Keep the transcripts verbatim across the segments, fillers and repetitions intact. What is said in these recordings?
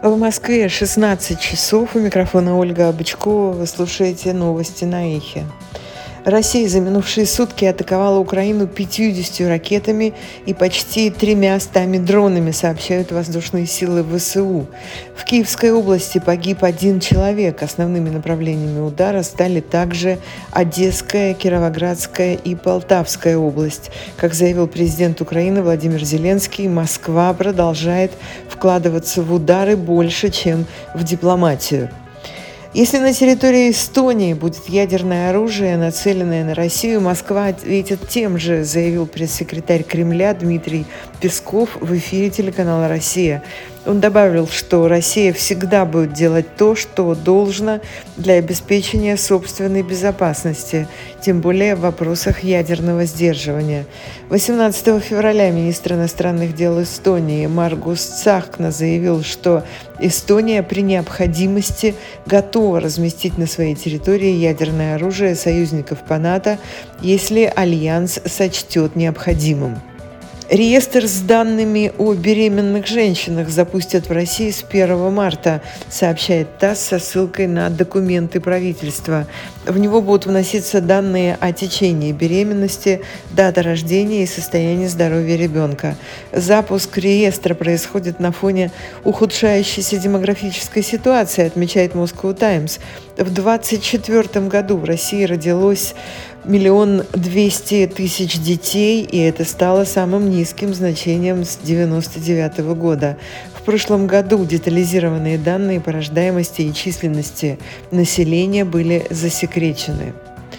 В Москве шестнадцать часов. У микрофона Ольга Бычкова. Вы слушаете новости на Эхе. Россия за минувшие сутки атаковала Украину пятьюдесятью ракетами и почти тремястами дронами, сообщают воздушные силы ВСУ. В Киевской области погиб один человек. Основными направлениями удара стали также Одесская, Кировоградская и Полтавская область. Как заявил президент Украины Владимир Зеленский, Москва продолжает вкладываться в удары больше, чем в дипломатию. Если на территории Эстонии будет ядерное оружие, нацеленное на Россию, Москва ответит тем же, заявил пресс-секретарь Кремля Дмитрий Песков в эфире телеканала «Россия». Он добавил, что Россия всегда будет делать то, что должно для обеспечения собственной безопасности, тем более в вопросах ядерного сдерживания. восемнадцатого февраля министр иностранных дел Эстонии Маргус Цахкна заявил, что Эстония при необходимости готова разместить на своей территории ядерное оружие союзников по НАТО, если Альянс сочтет необходимым. Реестр с данными о беременных женщинах запустят в России с первого марта, сообщает ТАСС со ссылкой на документы правительства. В него будут вноситься данные о течении беременности, дата рождения и состояние здоровья ребенка. Запуск реестра происходит на фоне ухудшающейся демографической ситуации, отмечает Moscow Times. В двадцать четвёртом году в России родилось миллион двести тысяч детей, и это стало самым низким значением с девяносто девятого года. В прошлом году детализированные данные по рождаемости и численности населения были засекречены.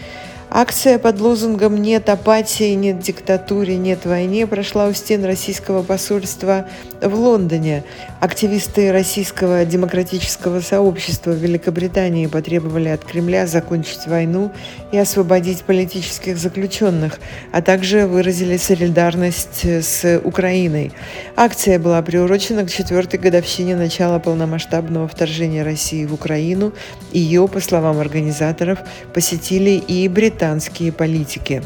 Акция под лозунгом «Нет апатии, нет диктатуре, нет войне» прошла у стен российского посольства в Лондоне. Активисты российского демократического сообщества в Великобритании потребовали от Кремля закончить войну и освободить политических заключенных, а также выразили солидарность с Украиной. Акция была приурочена к четвертой годовщине начала полномасштабного вторжения России в Украину. Ее, по словам организаторов, посетили и британские британские политики.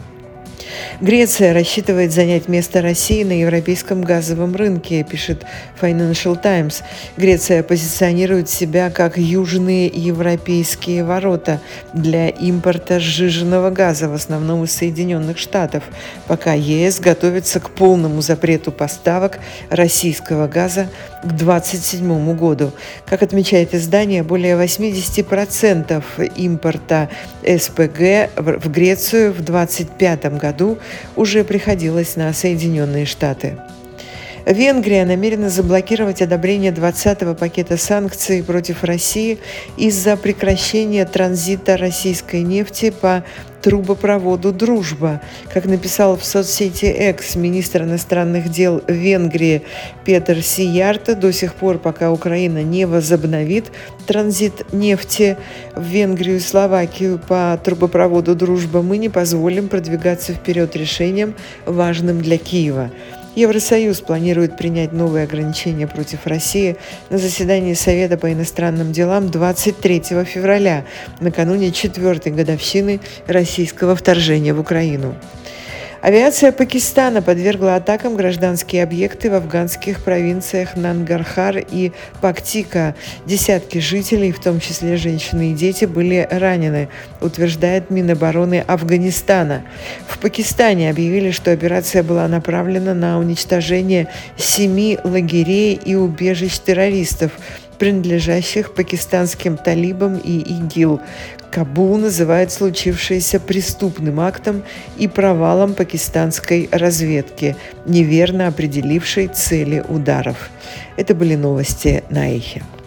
Греция рассчитывает занять место России на европейском газовом рынке, пишет Financial Times. Греция позиционирует себя как южные европейские ворота для импорта сжиженного газа, в основном из Соединенных Штатов, пока ЕС готовится к полному запрету поставок российского газа к двадцать седьмому году. Как отмечает издание, более восемьдесят процентов импорта СПГ в Грецию в двадцать пятом году уже приходилось на Соединенные Штаты. Венгрия намерена заблокировать одобрение двадцатого пакета санкций против России из-за прекращения транзита российской нефти по трубопроводу «Дружба». Как написал в соцсети X министр иностранных дел Венгрии Петер Сиярто, до сих пор, пока Украина не возобновит транзит нефти в Венгрию и Словакию по трубопроводу «Дружба», мы не позволим продвигаться вперед решениям, важным для Киева. Евросоюз планирует принять новые ограничения против России на заседании Совета по иностранным делам двадцать третьего февраля, накануне четвертой годовщины российского вторжения в Украину. Авиация Пакистана подвергла атакам гражданские объекты в афганских провинциях Нангархар и Пактика. Десятки жителей, в том числе женщины и дети, были ранены, утверждает Минобороны Афганистана. В Пакистане объявили, что операция была направлена на уничтожение семи лагерей и убежищ террористов, принадлежащих пакистанским талибам и ИГИЛ. Кабул называет случившееся преступным актом и провалом пакистанской разведки, неверно определившей цели ударов. Это были новости на Эхе.